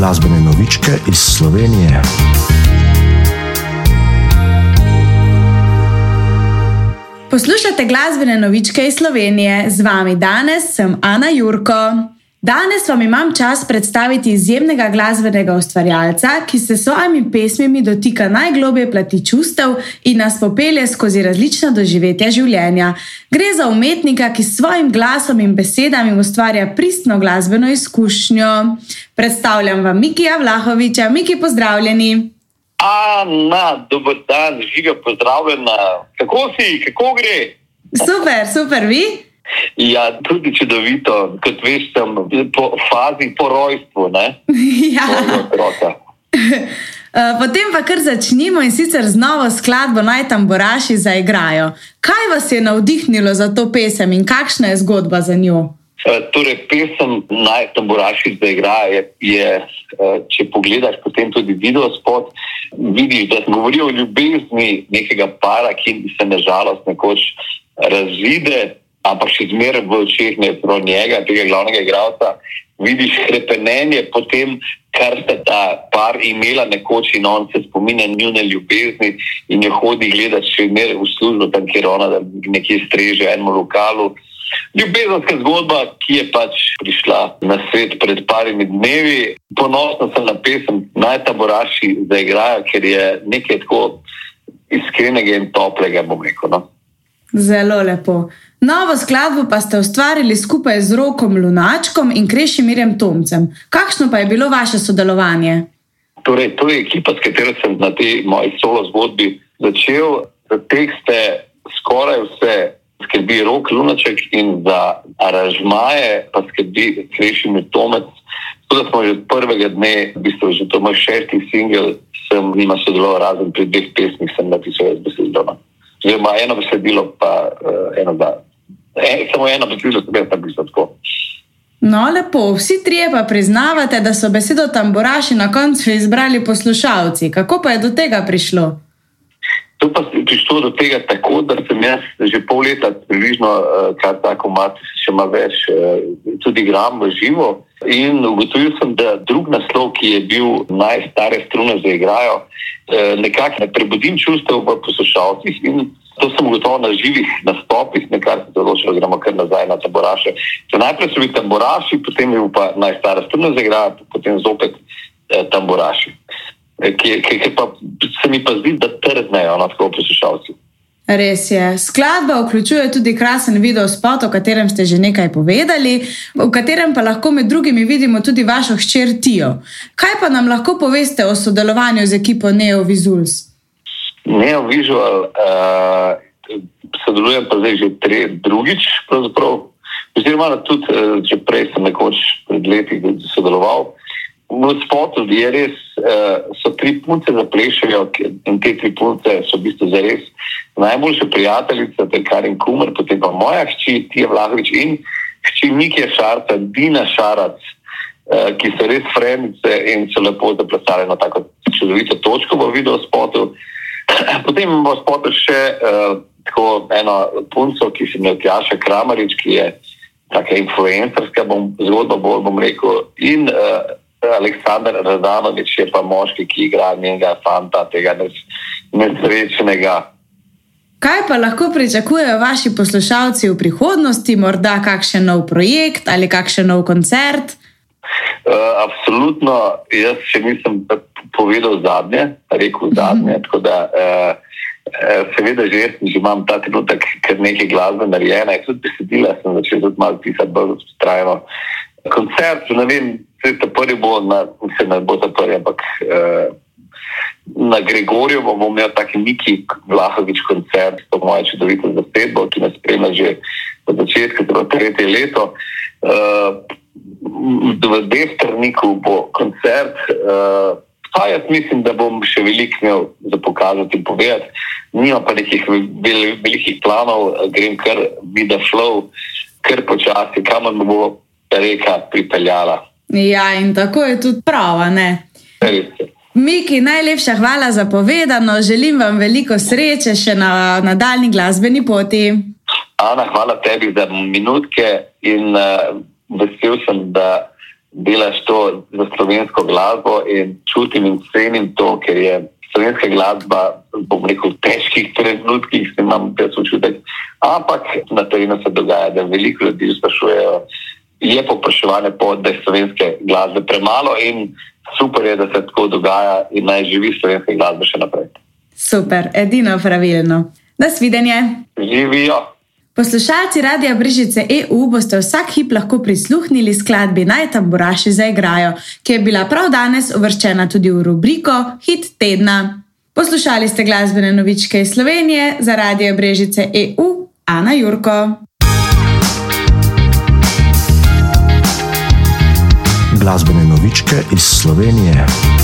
glasbene novičke iz Slovenije. Poslušate glasbene novičke iz Slovenije. Z vami danes sem Ana Jurko. Danes vam imam čas predstaviti izjemnega glasbenega ustvarjalca, ki se s svojimi pesmimi dotika najgloblje plati čustev in nas popelje skozi različna doživetja življenja. Gre za umetnika, ki s svojim glasom in besedami ustvarja pristno glasbeno izkušnjo. Predstavljam vam Mikija Vlahoviča. Miki, pozdravljeni. Ana, dober dan, Žiga, pozdravljena. Kako si, kako gre? Super, vi? Ja, tudi čudovito, kot veš, sem po fazi po rojstvu, ne? Ja. Potem pa kar začnimo in sicer z novo skladbo Naj tamburaši zaigrajo. Kaj vas je navdihnilo za to pesem in kakšna je zgodba za njo? Torej, pesem Naj tamburaši zaigrajo je, če pogledaš potem tudi videospot, vidiš, da govori o ljubezni nekega para, ki se nažalost nekoč razide, ampak še zmeraj v očeh ne pro njega, tega glavnega igralca, vidiš hrepenenje po tem, kar sta ta par imela nekoč in on se spominja njune ljubezni in jo hodi gledati še zmeraj v službo, tam kjer ona nekje streže enemu lokalu. Ljubezenska zgodba, ki je pač prišla na svet pred parimi dnevi. Ponosno sem na pesem Naj tamburaši zaigrajo, ker je nekaj tako iskrenega in toplega, bom rekel, no. Zelo lepo. Novo skladbo pa ste ustvarili skupaj z Rokom Lunačkom in Krešimirjem Tomcem. Kakšno pa je bilo vaše sodelovanje? Torej, to je ekipa, s katero sem na tej moji solo zgodbi začel. Za tekste skoraj vse skrbi Rok Lunaček in za aranžmaje pa skrbi Krešimir Tomec. Tudi smo že od prvega dne, v bistvu že to moj 6. singel, sem njima sodeloval, razen pri 2 pesmih sem napisal jaz besedilo. Oziroma eno besedilo pa samo eno besedilo sem jaz napisal tako. No, lepo. Vsi trije pa priznavate, da so besedo tamburaši na koncu izbrali poslušalci. Kako pa je do tega prišlo? To pa je prišlo do tega tako, da sem jaz že pol leta približno, kar tako mat, še ima več, tudi igram v živo. In ugotovil sem, da drug naslov, ki je bil Naj stare strune zaigrajo, nekako ne prebudim čustev v poslušalcih in to sem ugotovil na živih nastopih, nekaj se določilo, gremo kar nazaj na tamburaše. Najprej so bili tamburaši, potem je bil pa Naj stare strune zaigrajo, potem zopet tamburaši. Ki pa se mi pa zdi, da trznejo na tako poslušalci. Res je. Skladba vključuje tudi krasen videospot, o katerem ste že nekaj povedali, v katerem pa lahko med drugimi vidimo tudi vašo hčer Tijo. Kaj pa nam lahko poveste o sodelovanju z ekipo Neovisuals? Neovisual sodelujem pa zdaj že drugič, pravzaprav. Oziroma tudi, že prej sem nekoč pred leti sodeloval. V spotu je res, so 3 punce zaplešajo in te 3 punce so v bistvu zares najboljše prijateljice, to je Karin Kumer, potem pa moja hči Tija Vlahovič in hči Mikija Šarca, Dina Šarac, ki so res frendice in so lepo zaplesali na tako čudovito točko v videospotu. Potem imamo v spotu še tako eno punco, ki se imenuje Tjaša Kramarič, ki je taka influencerska zgodba, bom rekel, in Aleksandar Radanovič je pa moški, ki igra njenega fanta, tega nesrečnega. Kaj pa lahko pričakujejo vaši poslušalci v prihodnosti? Morda kakšen nov projekt ali kakšen nov koncert? Absolutno, jaz še nisem povedal rekel zadnje, tako da seveda že imam ta trenutek kar nekaj glasbe narejene, tudi besedila sem začel tudi malo pisati bolj trajno. Koncert, ne vem, ta prvi ampak na Gregorjevo bom imel taki Miki Vlahovič koncert, to moje čudovito zasedbo, ki nas spremlja že od začetka, to 3. leto. V Destrniku bo koncert, pa jaz mislim, da bom še veliko imel za pokazati in povedati. Nimam pa nekih velikih planov, grem kar with the flow, kar počasi, kamor me bo reka pripeljala. Ja, in tako je tudi prav, ne? Miki, najlepša hvala za povedano. Želim vam veliko sreče še na nadaljnji glasbeni poti. Ana, hvala tebi za minutke in vesel sem, da delaš to za slovensko glasbo in čutim in cenim to, ker je slovenska glasba, bom rekel, v težkih trenutkih, se imam jaz občutek, ampak na terenu se dogaja, da veliko ljudi sprašujejo, je povpraševanje po, da je slovenske glasbe premalo in super je, da se tako dogaja in naj živi slovenska glasba še naprej. Super, edino pravilno. Nasvidenje. Živijo. Poslušalci Radia Brežice EU boste vsak hip lahko prisluhnili skladbi Naj tamburaši zaigrajo, ki je bila prav danes uvrščena tudi v rubriko Hit tedna. Poslušali ste glasbene novičke iz Slovenije za Radio Brežice EU, Ana Jurko. Glasbene novičke iz Slovenije.